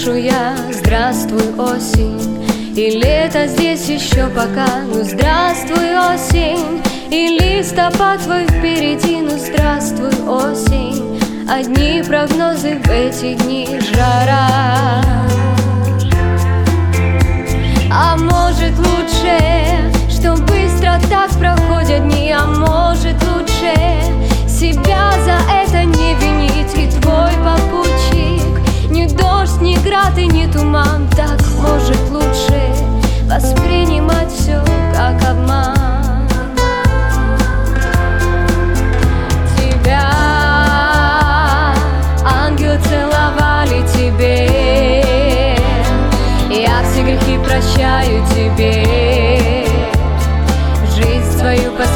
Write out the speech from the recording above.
слышу я: здравствуй, осень. И лето здесь еще пока, ну здравствуй, осень. И листопад твой впереди, ну здравствуй, осень. Одни прогнозы в эти дни жара. А может лучше, что быстро так проходят дни. А может лучше себя за это не винить. И твой попутчик ни дождь, ни град и ни туман. Так может лучше воспринимать все как обман. Тебя ангелы целовали, тебе я все грехи прощаю, тебе жизнь свою посвящаю.